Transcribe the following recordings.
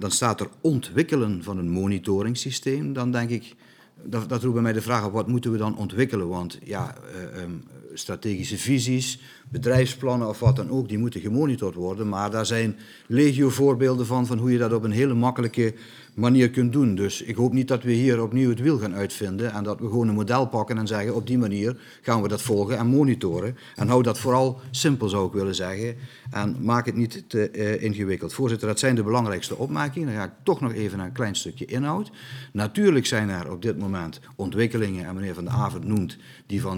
dan staat er ontwikkelen van een monitoringssysteem. Dan denk ik, dat roept bij mij de vraag op, wat moeten we dan ontwikkelen? Want ja, strategische visies, bedrijfsplannen of wat dan ook, die moeten gemonitord worden. Maar daar zijn legio voorbeelden van hoe je dat op een hele makkelijke manier kunt doen. Dus ik hoop niet dat we hier opnieuw het wiel gaan uitvinden en dat we gewoon een model pakken en zeggen, op die manier gaan we dat volgen en monitoren. En hou dat vooral simpel, zou ik willen zeggen. En maak het niet te ingewikkeld. Voorzitter, dat zijn de belangrijkste opmerkingen. Dan ga ik toch nog even naar een klein stukje inhoud. Natuurlijk zijn er op dit moment ontwikkelingen, en meneer Van de Avond noemt die van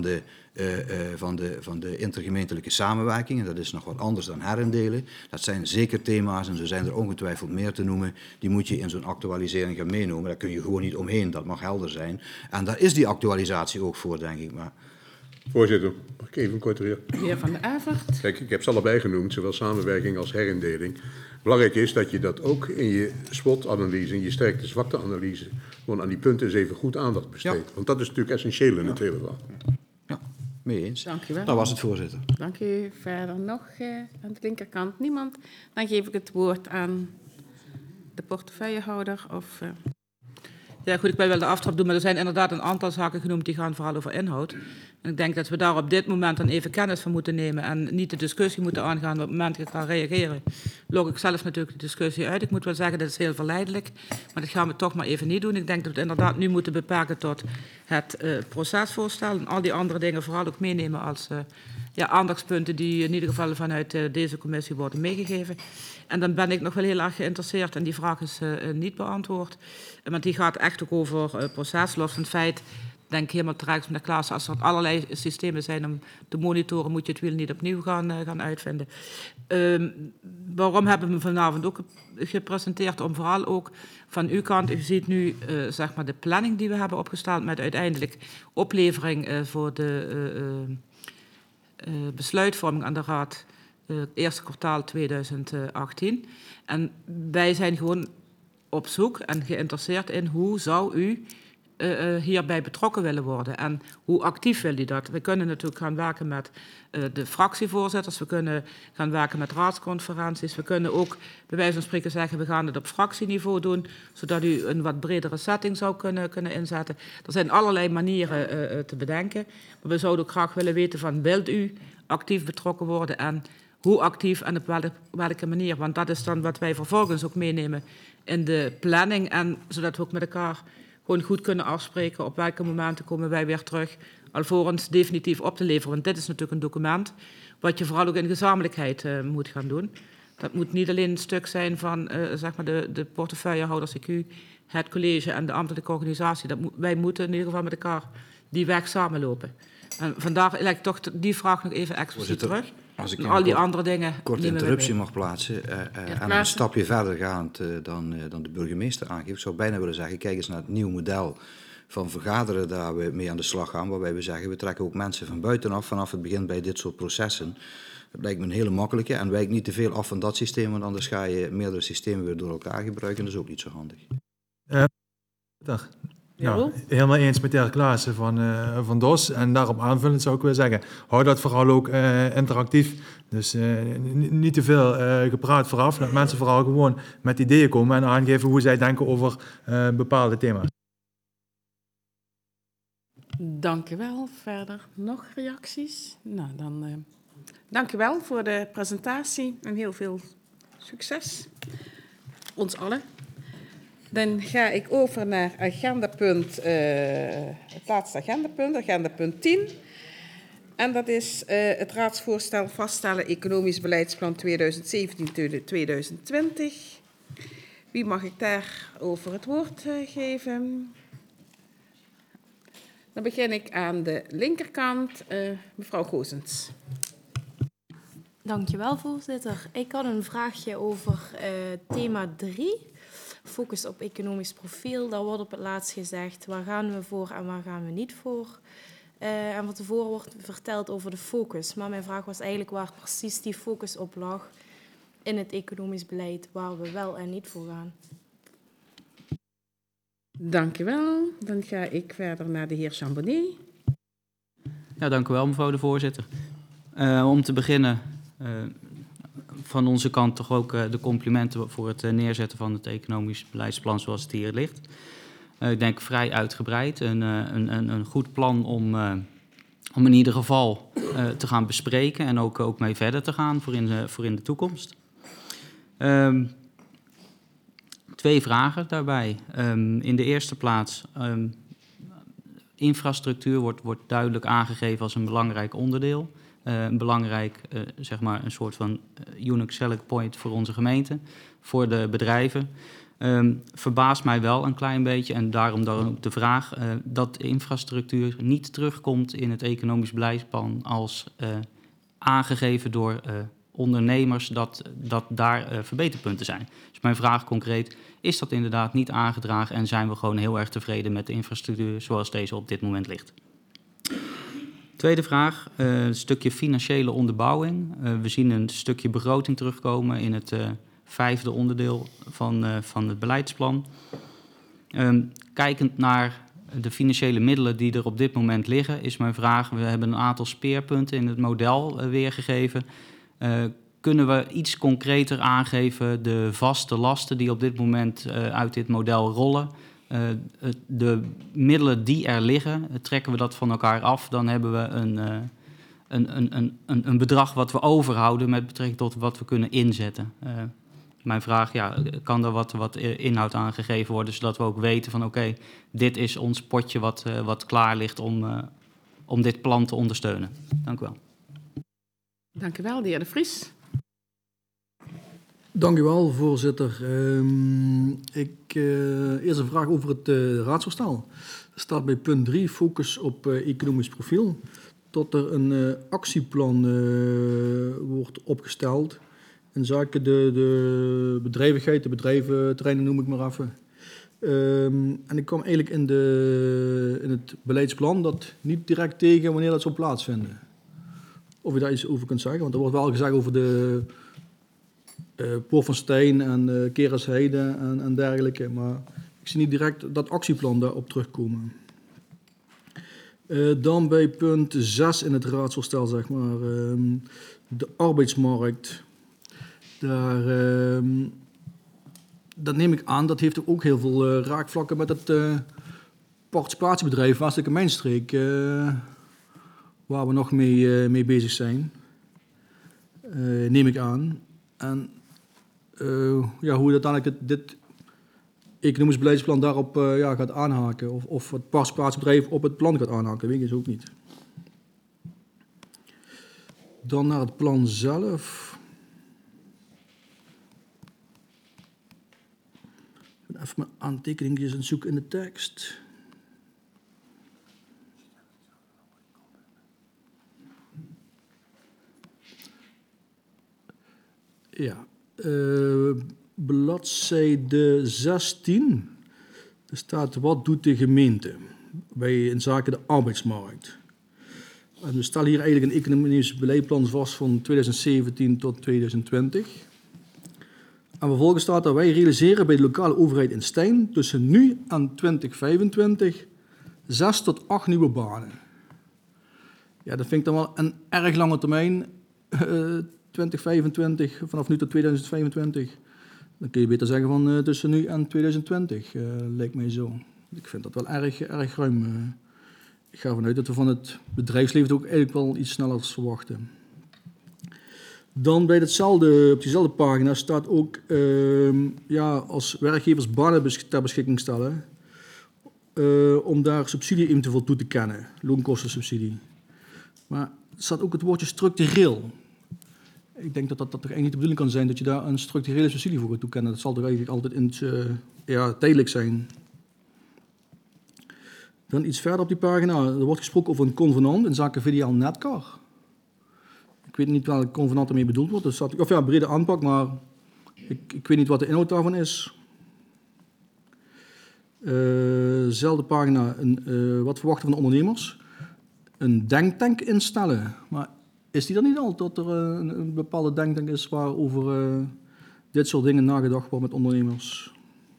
de intergemeentelijke samenwerking. En dat is nog wat anders dan herindelen. Dat zijn zeker thema's, en zo zijn er ongetwijfeld meer te noemen, die moet je in zo'n actualisering gaan meenemen. Daar kun je gewoon niet omheen, dat mag helder zijn. En daar is die actualisatie ook voor, denk ik. Maar... Voorzitter, mag ik even kort reageren? De heer Van de Avert. Kijk, ik heb ze allebei genoemd, zowel samenwerking als herindeling. Belangrijk is dat je dat ook in je SWOT-analyse, in je sterkte-zwakte-analyse, gewoon aan die punten eens even goed aandacht besteedt. Ja. Want dat is natuurlijk essentieel in het hele verhaal. Ja, mee eens. Dank u wel. Dat was het, voorzitter. Dank u. Verder nog aan de linkerkant niemand. Dan geef ik het woord aan de portefeuillehouder. Ja, goed, ik wil wel de aftrap doen, maar er zijn inderdaad een aantal zaken genoemd die gaan vooral over inhoud. En ik denk dat we daar op dit moment dan even kennis van moeten nemen en niet de discussie moeten aangaan op het moment dat ik ga reageren. Log ik zelf natuurlijk de discussie uit. Ik moet wel zeggen, dat is heel verleidelijk, maar dat gaan we toch maar even niet doen. Ik denk dat we het inderdaad nu moeten beperken tot het procesvoorstel en al die andere dingen vooral ook meenemen als aandachtspunten die in ieder geval vanuit deze commissie worden meegegeven. En dan ben ik nog wel heel erg geïnteresseerd en die vraag is niet beantwoord. Want die gaat echt ook over proces, los van het feit, denk ik helemaal terecht met de klas, als er allerlei systemen zijn om te monitoren, moet je het wiel niet opnieuw gaan uitvinden. Waarom hebben we hem vanavond ook gepresenteerd? Om vooral ook van uw kant, u ziet nu zeg maar de planning die we hebben opgesteld met uiteindelijk oplevering voor de besluitvorming aan de Raad eerste kwartaal 2018. En wij zijn gewoon op zoek en geïnteresseerd in hoe zou u hierbij betrokken willen worden en hoe actief wil u dat? We kunnen natuurlijk gaan werken met de fractievoorzitters, we kunnen gaan werken met raadsconferenties, we kunnen ook bij wijze van spreken zeggen we gaan het op fractieniveau doen, zodat u een wat bredere setting zou kunnen inzetten. Er zijn allerlei manieren te bedenken, maar we zouden ook graag willen weten van wilt u actief betrokken worden en hoe actief en op welke manier, want dat is dan wat wij vervolgens ook meenemen in de planning en zodat we ook met elkaar gewoon goed kunnen afspreken op welke momenten komen wij weer terug, alvorens definitief op te leveren. Want dit is natuurlijk een document wat je vooral ook in gezamenlijkheid moet gaan doen. Dat moet niet alleen een stuk zijn van zeg maar de portefeuillehouders, CQ, het college en de ambtelijke organisatie. Wij moeten in ieder geval met elkaar die weg samenlopen. En vandaar leg ik toch die vraag nog even expliciet terug. Als ik al die andere dingen. Korte interruptie mag plaatsen en een stapje verder gaand dan de burgemeester aangeeft. Ik zou bijna willen zeggen, kijk eens naar het nieuw model van vergaderen daar we mee aan de slag gaan. Waarbij we zeggen, we trekken ook mensen van buitenaf vanaf het begin bij dit soort processen. Dat lijkt me een hele makkelijke en wijk niet te veel af van dat systeem, want anders ga je meerdere systemen weer door elkaar gebruiken. Dat is ook niet zo handig. Dag. Ja, helemaal eens met de heer Klaassen van DOS. En daarop aanvullend zou ik willen zeggen, hou dat vooral ook interactief. Dus niet te veel gepraat vooraf. Dat mensen vooral gewoon met ideeën komen en aangeven hoe zij denken over bepaalde thema's. Dank u wel. Verder nog reacties? Nou, dan dank u wel voor de presentatie en heel veel succes. Ons allen. Dan ga ik over naar agendapunt, het laatste agendapunt, agendapunt 10. En dat is het raadsvoorstel vaststellen economisch beleidsplan 2017-2020. Wie mag ik daarover het woord geven? Dan begin ik aan de linkerkant, mevrouw Goosens. Dankjewel, voorzitter. Ik had een vraagje over thema 3. Focus op economisch profiel. Daar wordt op het laatst gezegd waar gaan we voor en waar gaan we niet voor. En wat tevoren wordt verteld over de focus. Maar mijn vraag was eigenlijk waar precies die focus op lag in het economisch beleid, waar we wel en niet voor gaan. Dank u wel. Dan ga ik verder naar de heer Chambonnet. Ja, dank u wel, mevrouw de voorzitter. Om te beginnen van onze kant toch ook de complimenten voor het neerzetten van het economisch beleidsplan zoals het hier ligt. Ik denk vrij uitgebreid. Een goed plan om in ieder geval te gaan bespreken en ook mee verder te gaan voor in de toekomst. 2 vragen daarbij. In de eerste plaats, infrastructuur wordt duidelijk aangegeven als een belangrijk onderdeel. Een belangrijk, zeg maar, een soort van unique selling point voor onze gemeente, voor de bedrijven. Verbaast mij wel een klein beetje en daarom dan ook de vraag dat infrastructuur niet terugkomt in het economisch beleidsplan als aangegeven door ondernemers dat daar verbeterpunten zijn. Dus mijn vraag concreet, is dat inderdaad niet aangedragen en zijn we gewoon heel erg tevreden met de infrastructuur zoals deze op dit moment ligt? Tweede vraag, een stukje financiële onderbouwing. We zien een stukje begroting terugkomen in het 5e onderdeel van het beleidsplan. Kijkend naar de financiële middelen die er op dit moment liggen, is mijn vraag, we hebben een aantal speerpunten in het model weergegeven. Kunnen we iets concreter aangeven de vaste lasten die op dit moment uit dit model rollen? De middelen die er liggen, trekken we dat van elkaar af, dan hebben we een bedrag wat we overhouden met betrekking tot wat we kunnen inzetten. Mijn vraag, kan er wat inhoud aan gegeven worden, zodat we ook weten van oké, dit is ons potje wat klaar ligt om dit plan te ondersteunen. Dank u wel. Dank u wel, de heer De Vries. Dank u wel, voorzitter. Eerst een vraag over het raadsvoorstel. Er staat bij punt 3, focus op economisch profiel, dat er een actieplan wordt opgesteld in zaken de bedrijvigheid, de bedrijventerreinen noem ik maar even. En ik kwam eigenlijk in het beleidsplan dat niet direct tegen wanneer dat zou plaatsvinden. Of je daar iets over kunt zeggen, want er wordt wel gezegd over de Poort van Steen en Kerensheide en dergelijke, maar ik zie niet direct dat actieplan daarop terugkomen. Dan bij punt 6 in het raadsvoorstel, zeg maar, de arbeidsmarkt. Dat neem ik aan, dat heeft ook heel veel raakvlakken met het participatiebedrijf Westelijke Mijnstreek, waar we nog mee bezig zijn, neem ik aan. En hoe uiteindelijk dit economisch beleidsplan daarop gaat aanhaken, of het participatiebedrijf op het plan gaat aanhaken, weet ik dus ook niet. Dan naar het plan zelf. Even mijn aantekeningen aan het zoeken in de tekst. Ja, bladzijde 16. Er staat, wat doet de gemeente in zaken de arbeidsmarkt? En we stellen hier eigenlijk een economisch beleidsplan vast van 2017 tot 2020. En vervolgens staat er, wij realiseren bij de lokale overheid in Stein tussen nu en 2025 6 tot 8 nieuwe banen. Ja, dat vind ik dan wel een erg lange termijn, 2025, vanaf nu tot 2025. Dan kun je beter zeggen van tussen nu en 2020, lijkt mij zo. Ik vind dat wel erg ruim. Ik ga ervan uit dat we van het bedrijfsleven ook eigenlijk wel iets sneller verwachten. Dan bij op diezelfde pagina staat ook als werkgevers banen ter beschikking stellen, om daar subsidie eventueel toe te kennen, loonkostensubsidie. Maar er staat ook het woordje structureel. Ik denk dat toch eigenlijk niet de bedoeling kan zijn dat je daar een structurele subsidie voor gaat toekennen. Dat zal toch eigenlijk altijd tijdelijk zijn. Dan iets verder op die pagina. Er wordt gesproken over een convenant in zaken VDL Netcar. Ik weet niet welke convenant ermee bedoeld wordt. Dus brede aanpak, maar ik weet niet wat de inhoud daarvan is. Zelfde pagina, wat verwachten van de ondernemers? Een denktank instellen. Maar is die er niet al dat er een bepaalde denktank is waar over dit soort dingen nagedacht wordt met ondernemers?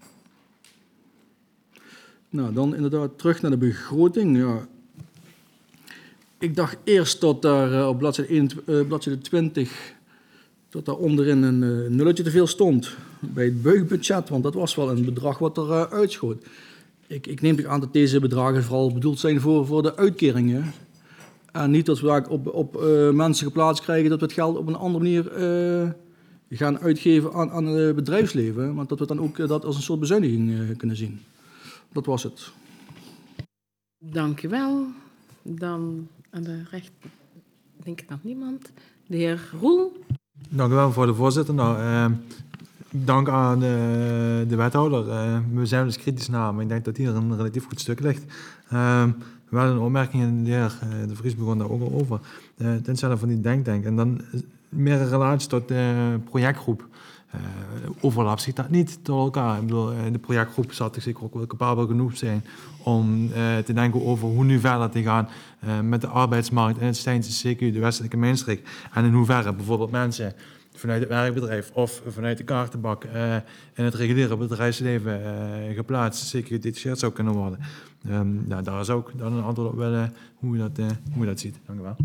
Nou, dan inderdaad terug naar de begroting. Ja. Ik dacht eerst dat daar op bladzijde 20 dat daar onderin een nulletje te veel stond bij het buigbudget, want dat was wel een bedrag wat er uitschoot. Ik neem toch aan dat deze bedragen vooral bedoeld zijn voor de uitkeringen. En niet dat we daar op mensen geplaatst krijgen dat we het geld op een andere manier gaan uitgeven aan het bedrijfsleven. Want dat we dan ook dat als een soort bezuiniging kunnen zien. Dat was het. Dank u wel. Dan aan de rechter, denk ik nog niemand. De heer Roel. Dank u wel voor de voorzitter. Dank aan de wethouder. We zijn dus kritisch naar, maar ik denk dat hier een relatief goed stuk ligt. Wel een opmerking, en de heer De Vries begon daar ook al over. Ten aanzien van die denktank. En dan meer een relatie tot de projectgroep. Overlap zit dat niet door elkaar. Ik bedoel, de projectgroep zal zich zeker ook wel capabel genoeg zijn om te denken over hoe nu verder te gaan met de arbeidsmarkt in het Stijnse CQ, de westelijke mijnstreek. En in hoeverre bijvoorbeeld mensen vanuit het werkbedrijf of vanuit de kaartenbak in het reguliere bedrijfsleven geplaatst, zeker gedetacheerd zou kunnen worden. Daar is ook dan een antwoord op willen hoe je dat ziet. Dank u wel.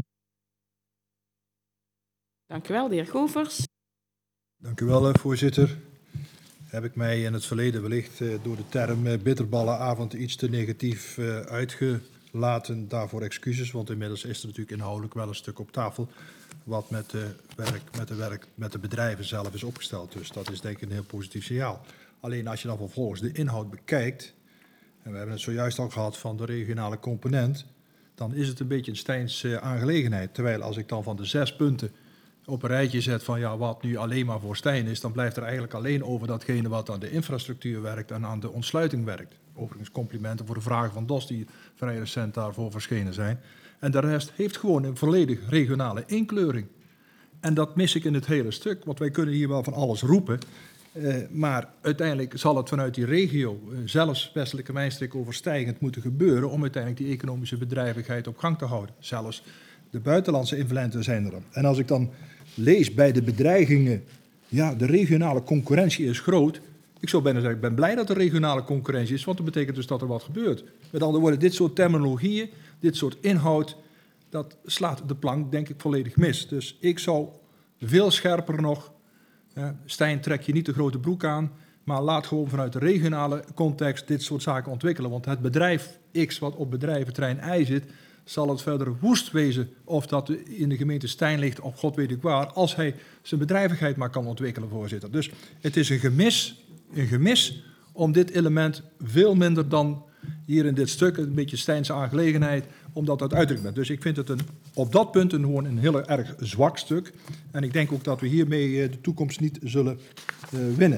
Dank u wel, de heer Govers. Dank u wel, voorzitter. Heb ik mij in het verleden wellicht door de term bitterballenavond iets te negatief uitgelaten. Daarvoor excuses, want inmiddels is er natuurlijk inhoudelijk wel een stuk op tafel wat met de bedrijven zelf is opgesteld. Dus dat is denk ik een heel positief signaal. Alleen als je dan vervolgens de inhoud bekijkt, en we hebben het zojuist al gehad van de regionale component, dan is het een beetje een Stijnse aangelegenheid. Terwijl als ik dan van de 6 punten op een rijtje zet van ja, wat nu alleen maar voor Stijn is, dan blijft er eigenlijk alleen over datgene wat aan de infrastructuur werkt en aan de ontsluiting werkt. Overigens complimenten voor de vragen van DOS die vrij recent daarvoor verschenen zijn. En de rest heeft gewoon een volledig regionale inkleuring. En dat mis ik in het hele stuk, want wij kunnen hier wel van alles roepen. Maar uiteindelijk zal het vanuit die regio, zelfs westelijke mijnstreek overstijgend, moeten gebeuren om uiteindelijk die economische bedrijvigheid op gang te houden. Zelfs de buitenlandse influenten zijn er dan. En als ik dan lees bij de bedreigingen, ja, de regionale concurrentie is groot. Ik zou bijna zeggen, ik ben blij dat er regionale concurrentie is, want dat betekent dus dat er wat gebeurt. Met andere woorden, dit soort terminologieën, dit soort inhoud, dat slaat de plank denk ik volledig mis. Dus ik zou veel scherper nog, Stijn, trek je niet de grote broek aan, maar laat gewoon vanuit de regionale context dit soort zaken ontwikkelen. Want het bedrijf X wat op bedrijventerrein Y zit, zal het verder woest wezen of dat in de gemeente Stijn ligt of god weet ik waar, als hij zijn bedrijvigheid maar kan ontwikkelen, voorzitter. Dus het is een gemis om dit element veel minder dan hier in dit stuk, een beetje Stijnse aangelegenheid, omdat dat uitdrukt bent. Dus ik vind het op dat punt gewoon een heel erg zwak stuk. En ik denk ook dat we hiermee de toekomst niet zullen winnen.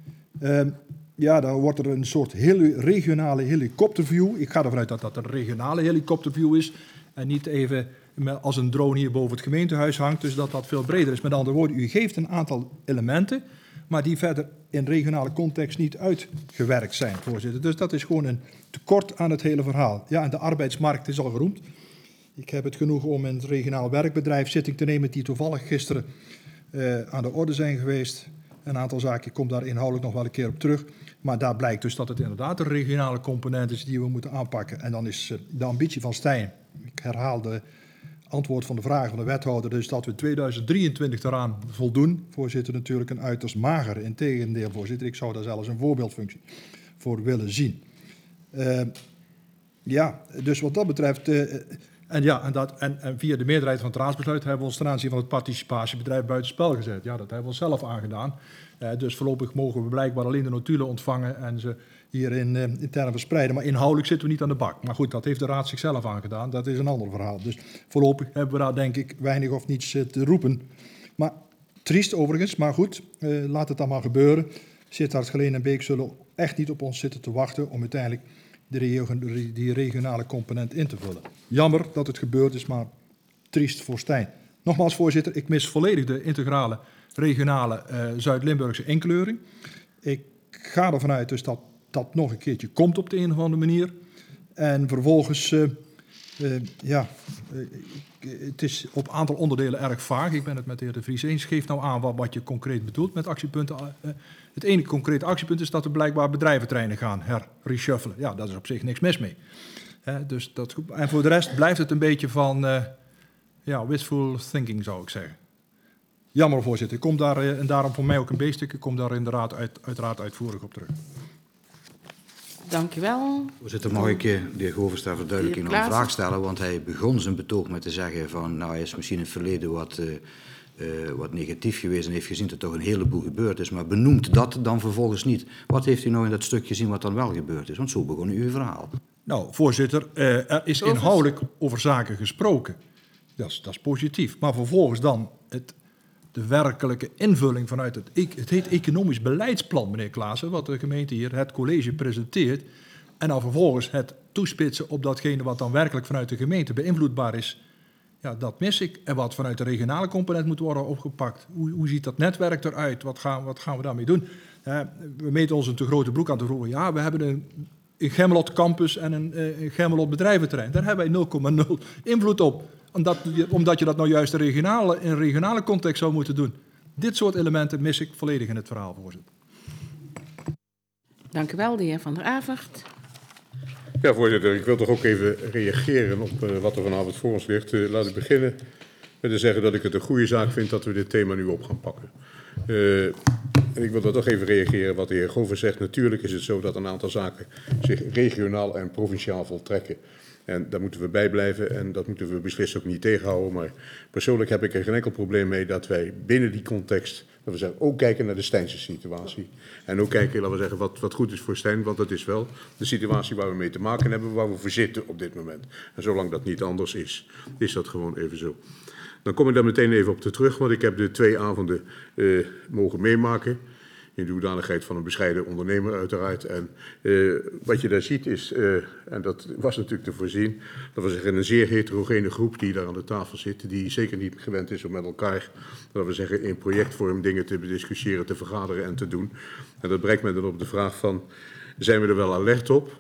Ja, dan wordt er een soort regionale helikopterview. Ik ga ervan uit dat dat een regionale helikopterview is. En niet even als een drone hier boven het gemeentehuis hangt. Dus dat dat veel breder is. Met andere woorden, u geeft een aantal elementen, maar die verder in regionale context niet uitgewerkt zijn, voorzitter. Dus dat is gewoon een tekort aan het hele verhaal. Ja, en de arbeidsmarkt is al geroemd. Ik heb het genoeg om in het regionaal werkbedrijf zitting te nemen die toevallig gisteren aan de orde zijn geweest. Een aantal zaken, ik kom daar inhoudelijk nog wel een keer op terug. Maar daar blijkt dus dat het inderdaad een regionale component is die we moeten aanpakken. En dan is de ambitie van Stijn, ik herhaal de antwoord van de vraag van de wethouder, dus dat we 2023 eraan voldoen, voorzitter, natuurlijk een uiterst mager. Integendeel, voorzitter, ik zou daar zelfs een voorbeeldfunctie voor willen zien. Ja, dus wat dat betreft, en via de meerderheid van het raadsbesluit hebben we ons ten aanzien van het participatiebedrijf buitenspel gezet. Ja, dat hebben we onszelf aangedaan. Dus voorlopig mogen we blijkbaar alleen de notulen ontvangen en ze hierin intern verspreiden. Maar inhoudelijk zitten we niet aan de bak. Maar goed, dat heeft de raad zichzelf aangedaan. Dat is een ander verhaal. Dus voorlopig hebben we daar denk ik weinig of niets te roepen. Maar triest overigens, maar goed, laat het dan maar gebeuren. Sittard, Geleen en Beek zullen echt niet op ons zitten te wachten om uiteindelijk die regionale component in te vullen. Jammer dat het gebeurd is, maar triest voor Stijn. Nogmaals, voorzitter, ik mis volledig de integrale regionale Zuid-Limburgse inkleuring. Ik ga ervan uit dus dat dat nog een keertje komt op de een of andere manier. En vervolgens, het is op een aantal onderdelen erg vaag. Ik ben het met de heer De Vries eens. Geef nou aan wat je concreet bedoelt met actiepunten. Het enige concrete actiepunt is dat we blijkbaar bedrijventreinen gaan reshuffelen. Ja, daar is op zich niks mis mee. Dus en voor de rest blijft het een beetje van wishful thinking, zou ik zeggen. Jammer, voorzitter. Ik kom daar, en daarom voor mij ook een B-stuk, ik kom daar inderdaad uiteraard uitvoerig op terug. Dank u wel. Voorzitter, mag ik de heer Govers ter verduidelijking nog een vraag stellen? Want hij begon zijn betoog met te zeggen van, nou, hij is misschien in het verleden wat negatief geweest en heeft gezien dat er toch een heleboel gebeurd is, maar benoemt dat dan vervolgens niet. Wat heeft u nou in dat stuk gezien wat dan wel gebeurd is? Want zo begon uw verhaal. Nou, voorzitter, er is inhoudelijk over zaken gesproken. Dat is positief. Maar vervolgens dan de werkelijke invulling vanuit het heet economisch beleidsplan, meneer Klaassen, wat de gemeente hier, het college, presenteert. En dan vervolgens het toespitsen op datgene wat dan werkelijk vanuit de gemeente beïnvloedbaar is. Ja, dat mis ik. En wat vanuit de regionale component moet worden opgepakt. Hoe ziet dat netwerk eruit? Wat gaan we daarmee doen? We meten ons een te grote broek aan te roeren. Ja, we hebben een Gemmelot campus en een Gemmelot bedrijventerrein. Daar hebben wij 0,0 invloed op. Omdat je dat nou juist in regionale context zou moeten doen. Dit soort elementen mis ik volledig in het verhaal, voorzitter. Dank u wel, de heer Van der Avert. Ja, voorzitter, ik wil toch ook even reageren op wat er vanavond voor ons ligt. Laat ik beginnen met te zeggen dat ik het een goede zaak vind dat we dit thema nu op gaan pakken. En ik wil dan toch even reageren wat de heer Govers zegt. Natuurlijk is het zo dat een aantal zaken zich regionaal en provinciaal voltrekken. En daar moeten we bij blijven en dat moeten we beslist ook niet tegenhouden. Maar persoonlijk heb ik er geen enkel probleem mee dat wij binnen die context, dat we zeggen, ook kijken naar de Stijnse situatie. En ook kijken, laten we zeggen, wat goed is voor Stijn, want dat is wel de situatie waar we mee te maken hebben, waar we voor zitten op dit moment. En zolang dat niet anders is, is dat gewoon even zo. Dan kom ik daar meteen even op terug, want ik heb de 2 avonden mogen meemaken. In de hoedanigheid van een bescheiden ondernemer uiteraard. En wat je daar ziet is, en dat was natuurlijk te voorzien, dat we zeggen een zeer heterogene groep die daar aan de tafel zit, die zeker niet gewend is om met elkaar, dat we zeggen in projectvorm dingen te bediscussiëren, te vergaderen en te doen. En dat brengt me dan op de vraag van, zijn we er wel alert op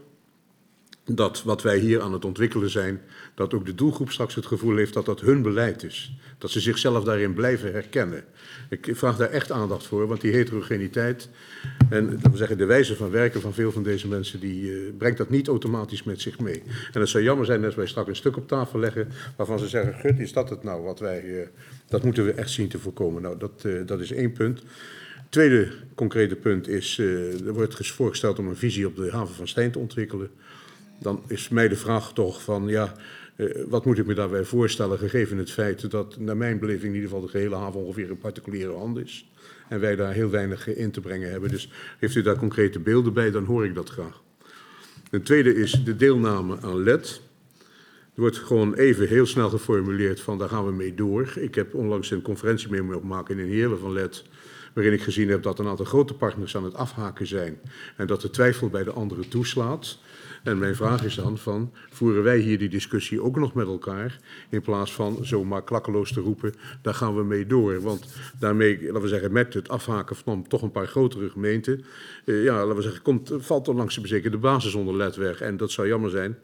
dat wat wij hier aan het ontwikkelen zijn, dat ook de doelgroep straks het gevoel heeft dat dat hun beleid is. Dat ze zichzelf daarin blijven herkennen. Ik vraag daar echt aandacht voor, want die heterogeniteit en dat we zeggen, de wijze van werken van veel van deze mensen, die brengt dat niet automatisch met zich mee. En het zou jammer zijn als wij straks een stuk op tafel leggen waarvan ze zeggen, gut, is dat het nou wat wij, dat moeten we echt zien te voorkomen. Nou, dat is 1 punt. Tweede concrete punt is, er wordt voorgesteld om een visie op de haven van Stijn te ontwikkelen. Dan is mij de vraag toch van, ja, wat moet ik me daarbij voorstellen, gegeven het feit dat, naar mijn beleving in ieder geval, de gehele haven ongeveer in particuliere hand is. En wij daar heel weinig in te brengen hebben. Dus heeft u daar concrete beelden bij, dan hoor ik dat graag. Een tweede is de deelname aan LED. Er wordt gewoon even heel snel geformuleerd van, daar gaan we mee door. Ik heb onlangs een conferentie mee mogen maken in Heerlen van LED, waarin ik gezien heb dat een aantal grote partners aan het afhaken zijn en dat de twijfel bij de anderen toeslaat. En mijn vraag is dan van, voeren wij hier die discussie ook nog met elkaar, in plaats van zomaar klakkeloos te roepen, daar gaan we mee door. Want daarmee, laten we zeggen, met het afhaken van toch een paar grotere gemeenten, ja, laten we zeggen, valt er langs de bezeken de basis onder LED weg. En dat zou jammer zijn.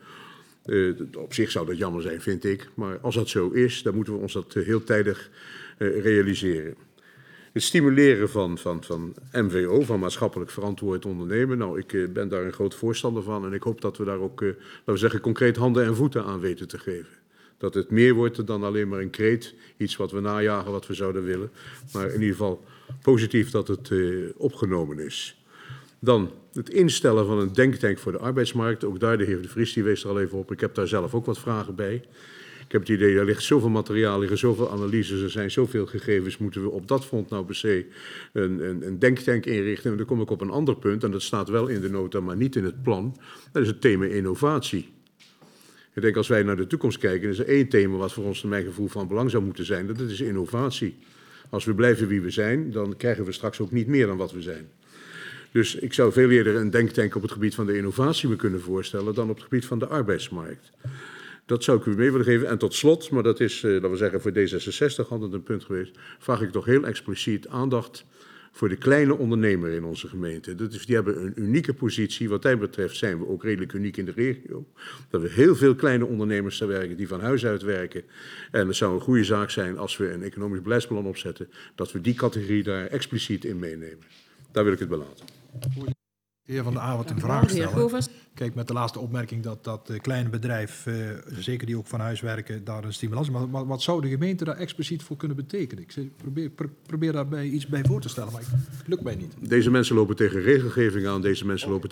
Op zich zou dat jammer zijn, vind ik. Maar als dat zo is, dan moeten we ons dat heel tijdig realiseren. Het stimuleren van MVO, van maatschappelijk verantwoord ondernemen. Nou, ik ben daar een groot voorstander van en ik hoop dat we daar ook, laten we zeggen, concreet handen en voeten aan weten te geven. Dat het meer wordt dan alleen maar een kreet, iets wat we najagen, wat we zouden willen. Maar in ieder geval positief dat het opgenomen is. Dan het instellen van een denktank voor de arbeidsmarkt. Ook daar, de heer De Vries, die wees er al even op. Ik heb daar zelf ook wat vragen bij. Ik heb het idee, er ligt zoveel materiaal, er liggen zoveel analyses, er zijn zoveel gegevens. Moeten we op dat front nou per se een denktank inrichten? En dan kom ik op een ander punt, en dat staat wel in de nota, maar niet in het plan. Dat is het thema innovatie. Ik denk, als wij naar de toekomst kijken, is er 1 thema wat voor ons, naar mijn gevoel, van belang zou moeten zijn. Dat is innovatie. Als we blijven wie we zijn, dan krijgen we straks ook niet meer dan wat we zijn. Dus ik zou veel eerder een denktank op het gebied van de innovatie me kunnen voorstellen dan op het gebied van de arbeidsmarkt. Dat zou ik u mee willen geven. En tot slot, maar dat is, laten we zeggen, voor D66 altijd een punt geweest, vraag ik toch heel expliciet aandacht voor de kleine ondernemer in onze gemeente. Die hebben een unieke positie. Wat mij betreft zijn we ook redelijk uniek in de regio. Dat we heel veel kleine ondernemers te werken die van huis uit werken. En het zou een goede zaak zijn als we een economisch beleidsplan opzetten, dat we die categorie daar expliciet in meenemen. Daar wil ik het bij laten. De heer Van de Avond een Dank u vraag wel, de heer stellen. Govers. Kijk, met de laatste opmerking dat kleine bedrijf, zeker die ook van huis werken, daar een stimulans. Maar wat zou de gemeente daar expliciet voor kunnen betekenen? Ik probeer daarbij iets bij voor te stellen, maar het lukt mij niet. Deze mensen lopen tegen regelgeving aan, deze mensen lopen